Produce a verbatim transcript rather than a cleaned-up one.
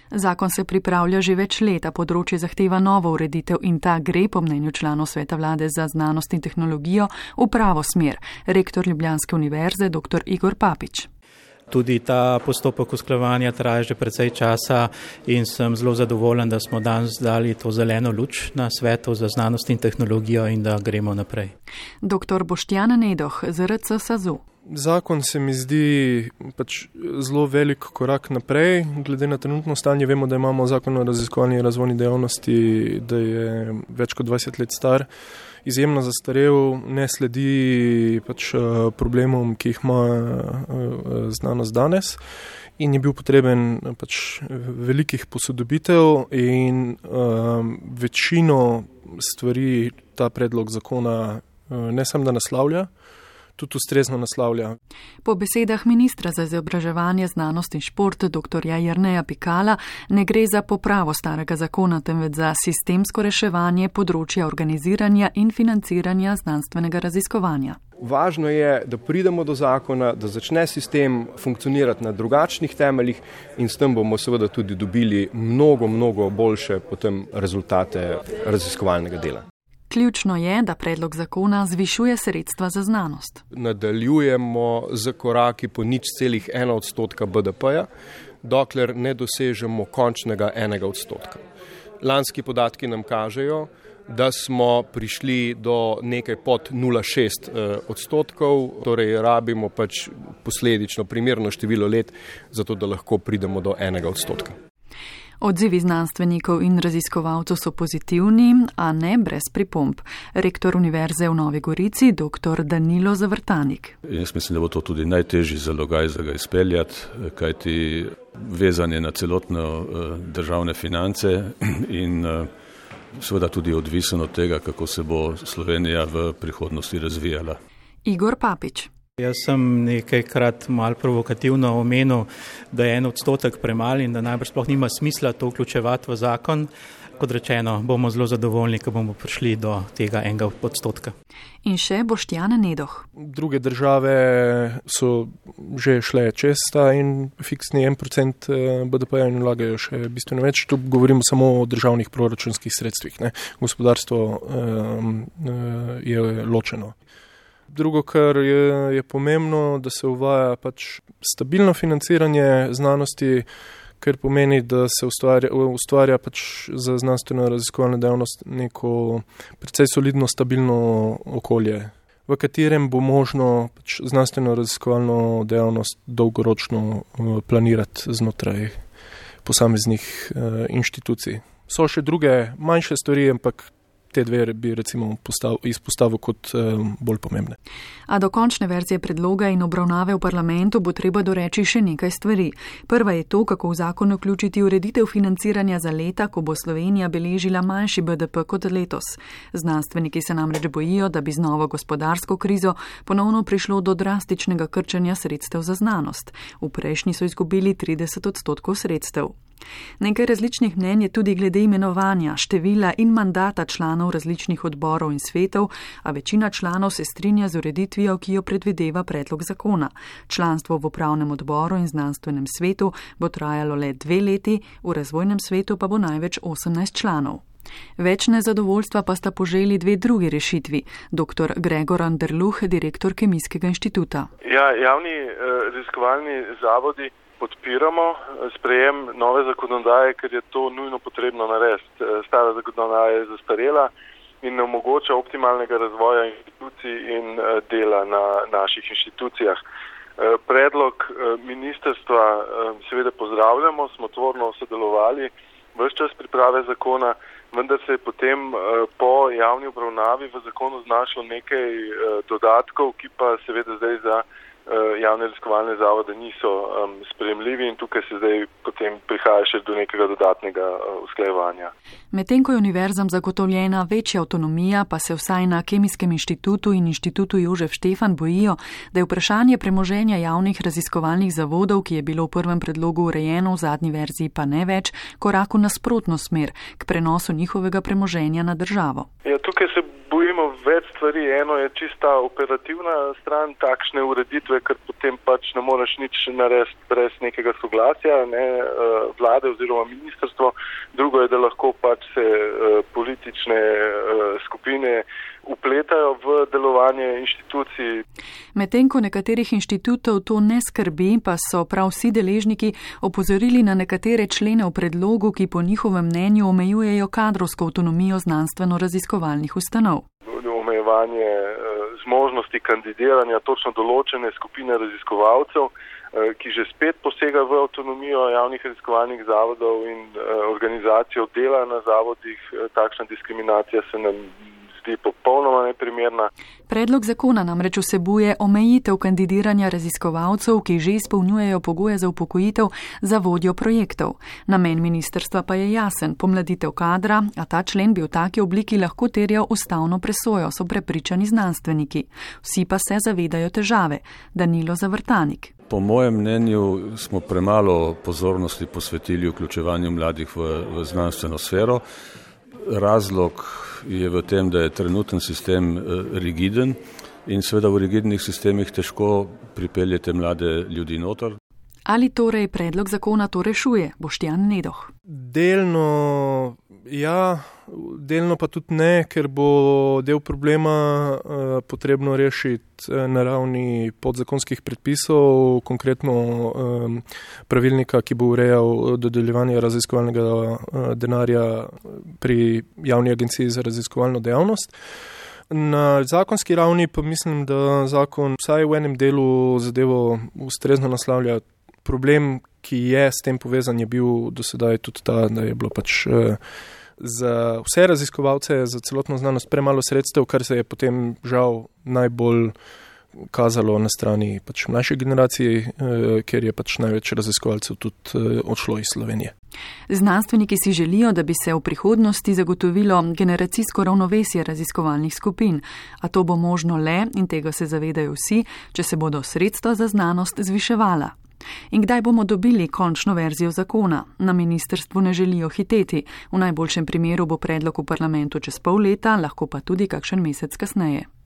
Zakon se pripravlja že več let, a področje zahteva novo ureditev in ta gre, po mnenju članov Sveta vlade za znanost in tehnologijo, v pravo smer. Rektor Ljubljanske univerze dr. Igor Papič. Tudi ta postopek usklajevanja traja že precej časa in sem zelo zadovoljen, da smo danes dali to zeleno luč na Svetu za znanost in tehnologijo in da gremo naprej. Dr. Boštjan Nedoh, Z R C SAZU. Zakon se mi zdi pač zelo velik korak naprej. Glede na trenutno stanje vemo, da imamo zakon o raziskovalni in razvojni dejavnosti, da je več kot dvajset let star, izjemno zastarel, ne sledi pač problemom, ki jih ima znanost danes in je bil potreben pač velikih posodobitev in um, večino stvari ta predlog zakona ne samo da naslavlja, tudi ustrezno naslavlja. Po besedah ministra za izobraževanje, znanost in šport dr. Jerneja Pikala ne gre za popravo starega zakona, temveč za sistemsko reševanje področja organiziranja in financiranja znanstvenega raziskovanja. Važno je, da pridemo do zakona, da začne sistem funkcionirati na drugačnih temeljih in s tem bomo seveda tudi dobili mnogo, mnogo boljše potem rezultate raziskovalnega dela. Ključno je, da predlog zakona zvišuje sredstva za znanost. Nadaljujemo z koraki po nič celih ena odstotka B D P-ja, dokler ne dosežemo končnega enega odstotka. Lanski podatki nam kažejo, da smo prišli do nekaj pod nula celih šest odstotkov, torej rabimo pač posledično primerno število let, zato da lahko pridemo do enega odstotka. Odzivi znanstvenikov in raziskovalcev so pozitivni, a ne brez pripomb. Rektor Univerze v Novi Gorici, dr. Danilo Zavrtanik. Jaz mislim, da bo to tudi najtežji zalogaj za ga izpeljati, kajti vezanje na celotno državne finance in seveda tudi odvisen od tega, kako se bo Slovenija v prihodnosti razvijala. Igor Papič. Jaz sem nekajkrat malo provokativno omenil, da je en odstotek premal in da najbrž sploh nima smisla to vključevati v zakon. Kot rečeno, bomo zelo zadovoljni, ko bomo prišli do tega enega odstotka. In še Boštjan Nedoh. Druge države so že šle čez ta in fiksni en procent B D P-ja in vlagajo še bistveno več. Tu govorimo samo o državnih proračunskih sredstvih, ne. Gospodarstvo um, je ločeno. Drugo, kar je, je pomembno, da se uvaja pač stabilno financiranje znanosti, kar pomeni, da se ustvarja, ustvarja pač za znanstveno raziskovalno dejavnost neko precej solidno, stabilno okolje, v katerem bo možno pač znanstveno raziskovalno dejavnost dolgoročno planirati znotraj posameznih uh, inštitucij. So še druge manjše stvari, ampak te dve bi recimo izpostavil kot um, bolj pomembne. A do končne verzije predloga in obravnave v parlamentu bo treba doreči še nekaj stvari. Prva je to, kako v zakon vključiti ureditev financiranja za leta, ko bo Slovenija beležila manjši B D P kot letos. Znanstveniki se namreč bojijo, da bi z novo gospodarsko krizo ponovno prišlo do drastičnega krčenja sredstev za znanost. V prejšnji so izgubili trideset odstotkov sredstev. Nekaj različnih mnenj je tudi glede imenovanja, števila in mandata članov različnih odborov in svetov, a večina članov se strinja z ureditvijo, ki jo predvideva predlog zakona. Članstvo v upravnem odboru in znanstvenem svetu bo trajalo le dve leti, v razvojnem svetu pa bo največ osemnajst članov. Več nezadovoljstva pa sta poželi dve drugi rešitvi. Dr. Gregor Anderluh, direktor Kemijskega inštituta. Ja, javni eh, raziskovalni zavodi podpiramo sprejem nove zakonodaje, ker je to nujno potrebno narediti. Stara zakonodaja je zastarela in ne omogoča optimalnega razvoja institucij in dela na naših inštitucijah. Predlog ministrstva seveda pozdravljamo, smo tvorno sodelovali ves čas priprave zakona, vendar se je potem po javni obravnavi v zakonu znašlo nekaj dodatkov, ki pa seveda zdaj za javne raziskovalne zavode niso um, sprejemljivi in tukaj se zdaj potem prihaja še do nekega dodatnega uh, usklajevanja. Medtem ko je univerzam zagotovljena večja avtonomija, pa se vsaj na Kemijskem inštitutu in inštitutu Jožef Štefan bojijo, da je vprašanje premoženja javnih raziskovalnih zavodov, ki je bilo v prvem predlogu urejeno, v zadnji verziji pa ne več, korak v nasprotno smer k prenosu njihovega premoženja na državo. Ja, tukaj se bojimo več stvari. Eno je čista operativna stran takšne ureditve, ker potem pač ne moreš nič narediti brez nekega soglasja, ne, vlade oziroma ministrstvo. Drugo je, da lahko pač se politične skupine upletajo v delovanje inštitucij. Medtem ko nekaterih inštitutov to ne skrbi, pa so prav vsi deležniki opozorili na nekatere člene v predlogu, ki po njihovem mnenju omejujejo kadrovsko avtonomijo znanstveno-raziskovalnih ustanov. Omejevanje zmožnosti kandidiranja točno določene skupine raziskovalcev, ki že spet posega v avtonomijo javnih raziskovalnih zavodov in organizacijo dela na zavodih. Takšna diskriminacija se nam zdi popolnoma neprimerna. Predlog zakona namreč vsebuje omejitev kandidiranja raziskovalcev, ki že izpolnjujejo pogoje za upokojitev za vodjo projektov. Namen ministrstva pa je jasen, pomladitev kadra, a ta člen bi v taki obliki lahko terjal ustavno presojo, so prepričani znanstveniki. Vsi pa se zavedajo težave. Danilo Zavrtanik. Po mojem mnenju smo premalo pozornosti posvetili vključevanju mladih v, v znanstveno sfero. Razlog je v tem, da je trenuten sistem rigiden in seveda v rigidnih sistemih težko pripeljete mlade ljudi noter. Ali torej predlog zakona to rešuje? Boštjan Nedoh. Delno ja, delno pa tudi ne, ker bo del problema uh, potrebno rešiti na ravni podzakonskih predpisov, konkretno um, pravilnika, ki bo urejal dodeljevanje raziskovalnega uh, denarja pri javni agenciji za raziskovalno dejavnost. Na zakonski ravni pa mislim, da zakon vsaj v enem delu zadevo ustrezno naslavlja. Problem, ki je s tem povezan, je bil do sedaj tudi ta, da je bilo pač uh, za vse raziskovalce, za celotno znanost premalo sredstev, kar se je potem žal najbolj kazalo na strani pač mlajše generacije, eh, ker je pač največ raziskovalcev tudi eh, odšlo iz Slovenije. Znanstveniki si želijo, da bi se v prihodnosti zagotovilo generacijsko ravnovesje raziskovalnih skupin, a to bo možno le, in tega se zavedajo vsi, če se bodo sredstva za znanost zviševala. In kdaj bomo dobili končno verzijo zakona? Na ministrstvu ne želijo hiteti. V najboljšem primeru bo predlog v parlamentu čez pol leta, lahko pa tudi kakšen mesec kasneje.